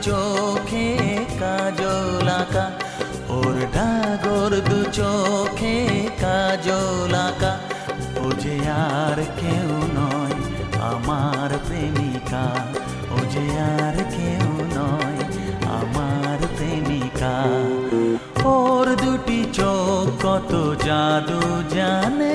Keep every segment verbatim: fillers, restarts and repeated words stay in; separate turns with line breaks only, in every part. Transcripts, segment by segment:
চোখে কাজল আঁকা, ওর ডাগর দু চোখে কাজল আঁকা। ও যে আর কেউ নয় আমার প্রেমিকা, ও যে আর কেউ নয় আমার প্রেমিকা। ওর দুটি চোখ কত জাদু জানে,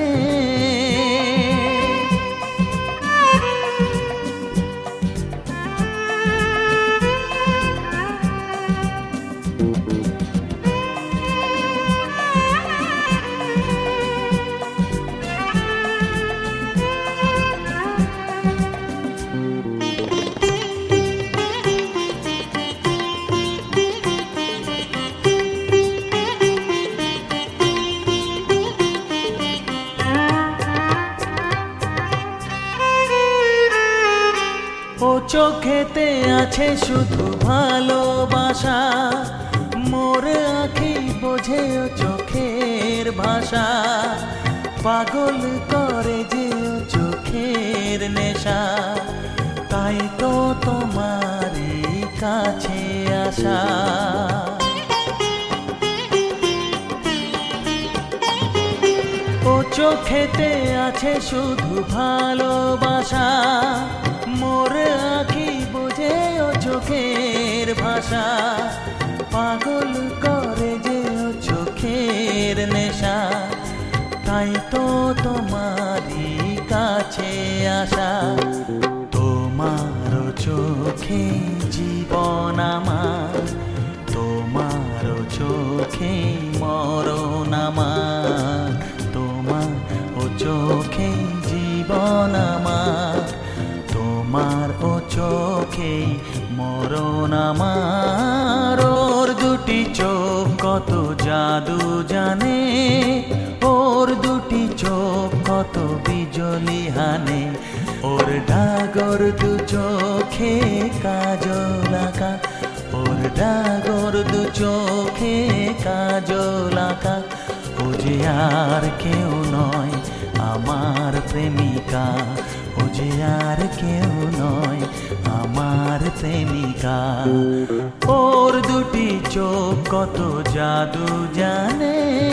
ও চোখেতে আছে শুধু ভালোবাসা, মোর আঁখি বোঝে ও চোখের ভাষা। পাগল করে যে ও চোখের নেশা, তাই তো তোমারই কাছে আসা। ও চোখেতে আছে শুধু ভালোবাসা, মোর আঁখি বোঝে ও চোখের ভাষা। পাগল করে যে ও চোখের নেশা, তাই তো তোমারই কাছে আসা। তোমার চোখে জীবন আমার, তোমার চোখে মরণ আমার। তোমার ও চোখে জীবন আমার, তোমার ও চোখে মরণ আমার। ওর দুটি চোখ কত জাদু জানে, ওর দুটি চোখ কত বিজলি হানে। ওর ডাগর দু চোখে কাজল আঁকা, ওর ডাগর দু চোখে কাজল আঁকা। ও যে আর কেউ নয় আমার প্রেমিকা, ও যে আর কেউ নয় আমার প্রেমিকা। ওর দুটি চোখ কত জাদু জানে।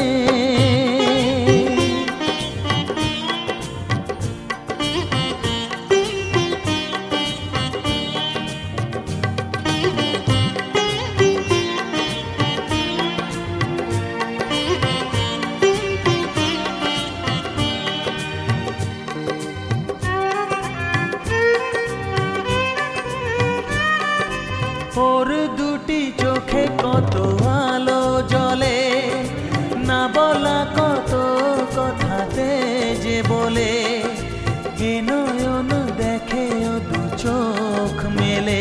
ওর দুটি চোখে কত আলো জ্বলে, না বলা কত কথাতে যে বলে। এ নয়ন দেখে ও দু চোখ মেলে,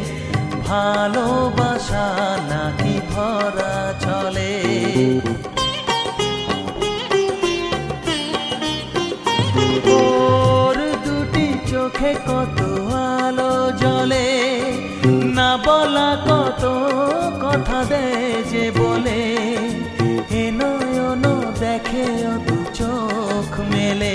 ভালোবাসা নাকি ভরা চলে। ওর দুটি চোখে কত আলো জ্বলে, না বলা কত কথা দেয় যে বলে। এ নয়ন দেখে ও দু চোখ মেলে,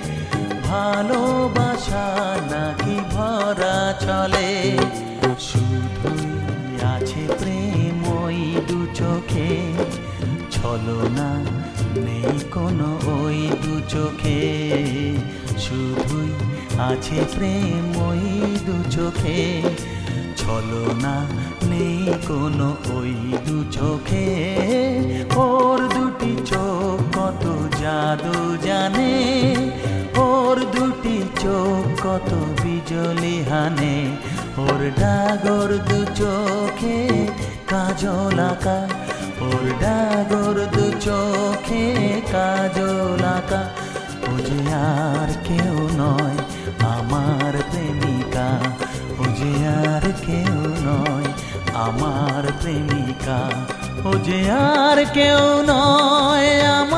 ভালোবাসা নাকি ভরা চলে। শুধুই আছে প্রেম ওই দু চোখে, ছলনা নেই কোনো ওই দু চোখে। শুধুই আছে প্রেম ওই দু চোখে, ছলনা নেই কোনো ওই দু চোখে। ওর দুটি চোখ কত জাদু জানে, ওর দুটি চোখ কত বিজলি হানে। ওর ডাগর দু চোখে কাজল আঁকা, ওর ডাগর দু চোখে কাজল আঁকা। ও যে আর কেউ নয় আমার প্রেমিকা, ও যে আর কেউ নয় আমার প্রেমিকা, ও যে আর কেউ নয় আমার